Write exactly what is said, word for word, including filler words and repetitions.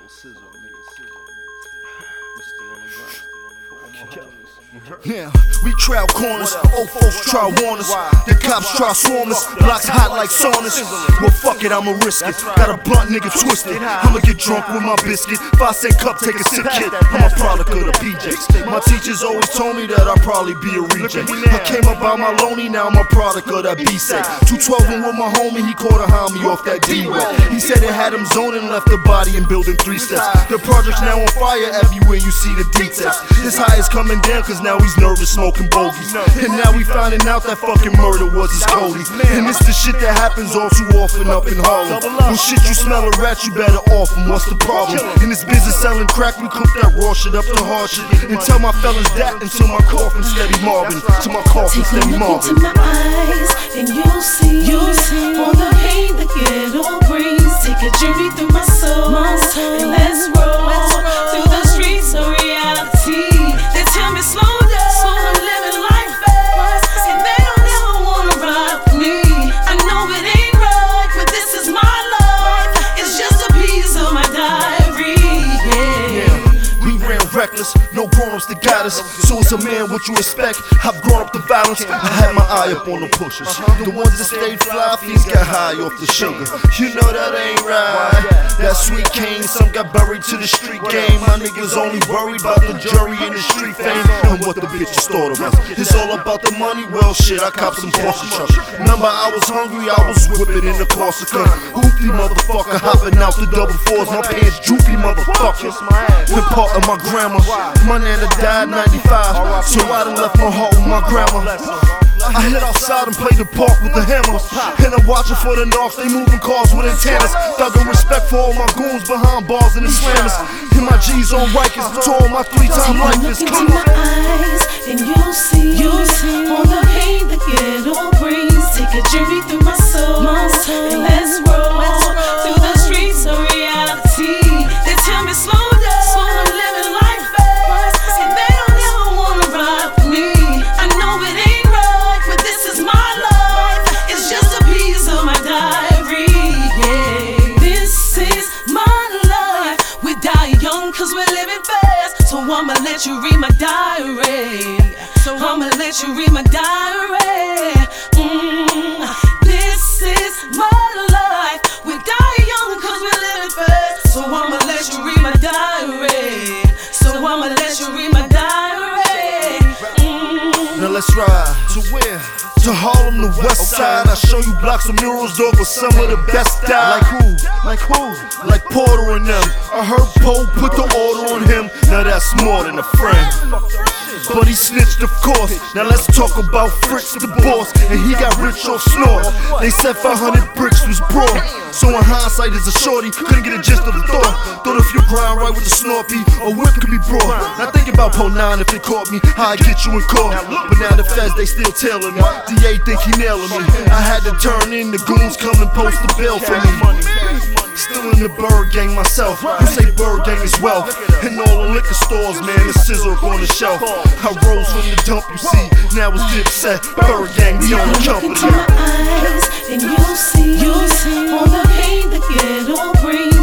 Yeah, we crowd corners, old folks try warn us, the cops try swarm us, blocks hot like saunas. Well fuck it, I'ma risk it, got a blunt nigga twisted, I'ma get drunk with my biscuit, five cent cup, take a sip kid, I'm a product of the P Js. My teachers always told me that I'd probably be a reject. I came up by my lonely, now I'm a product of that B-set. two twelve and with my homie, he caught a homie off that D-Wet. He said it had him zoning, left the body and building three steps. The project's now on fire, everywhere you see the details. His high is coming down cause now he's nervous smoking bogeys. And now we finding out that fucking murder was his Cody. And it's the shit that happens all too often up in Harlem. When shit you smell a rat, you better off him, what's the problem? In this business selling crack, we cook that raw shit up to hard shit. And tell my fellas that until my coffin steady mobbing. Till my coffin steady mobbing. Take a look into my eyes and you'll see, you'll see all the pain the ghetto brings. Take a journey through my soul, my soul. And let's roll through the streets of reality. They tell me slow down, so I'm living life fast, and they don't ever wanna ride with me. I know it ain't right, but this is my life. It's just a piece of my diary. Yeah, yeah. We ran reckless, no grown-ups that got us. So as a man, what you expect? I've grown up the violence. I had my eye up on the pushers, the ones that stayed fly, fiends got high off the sugar. You know that ain't right. That sweet cane, some got buried to the street game. My niggas only worried about the jury and the street fame and what the bitches thought of us. It's all about the money, well shit, I copped some Porsche trucks. Remember I was hungry, I was whipping in the Corsica. Hoopty motherfucker, hopping out the double fours, my pants droopy motherfuckers. Been part of my grandma, my nana died ninety-five, so I done left my heart with my grandma. I hit outside and play the park with the hammer, and I'm watching for the knocks, they moving cars with antennas. Thuggin' respect for all my goons behind bars and the slammers. And my G's on Rikers, to all my three-time likeness. Take a look into my eyes and you'll see, you'll see all the pain the ghetto brings. Take a journey through my soul, my soul. And let's roll through the streets of reality. They tell me slow down, so I'm living life fast, and they don't ever wanna ride with me. I know it ain't right, but this is my life. It's just a piece of my diary. Yeah, this is my life. We die young cause we're living fast, so I'ma let you read my diary. So I'ma let you read my diary. Mm, this is my life. We die young cause we're living fast, so I'ma let you read my diary. So I'ma let you read my diary. Mm. Now let's ride to where? To Harlem, the west side. I show you blocks of murals though, but some of the best die. Like who? Like who? Like Porter and them. I heard Poe put the order on him. Now that's more than a friend, but he snitched of course. Now let's talk about Fritz the boss, and he got rich off snort. They said five hundred bricks was broad, so in hindsight as a shorty, couldn't get a gist of the thought. Thought if you grind right with the Snorpy, a whip could be brought. Now think about Po nine if they caught me, how I get you in court. But now the feds, they still tailing me. D A think he nailing me. I had to turn in, the goons come and post the bill for me. Still in the Bird Gang myself, you say Bird Gang is wealth. And all the liquor stores, man, the scissor up on the shelf. I rose from the dump, you see, now it's Dipset. Bird Gang, we on the company. Look into my eyes and you'll see, you'll see all the pain the ghetto brings.